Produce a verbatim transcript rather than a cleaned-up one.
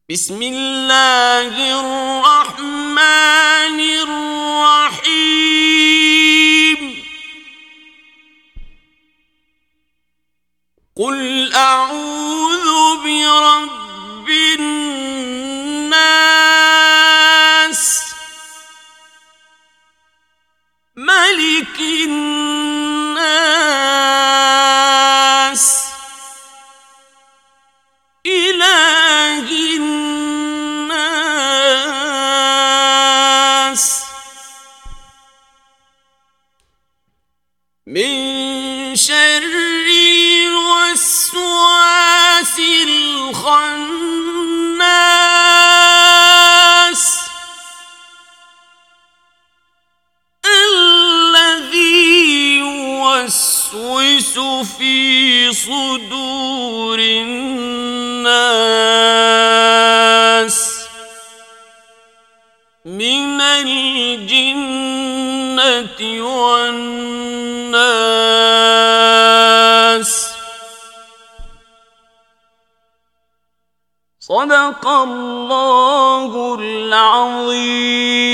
بسم الله الرحمن الرحيم قل أعوذ برب الناس ملك الناس إله الناس من شر الوسواس الخناس الذي يوسوس في صدور الناس من الجنة والناس. صدق الله العظيم.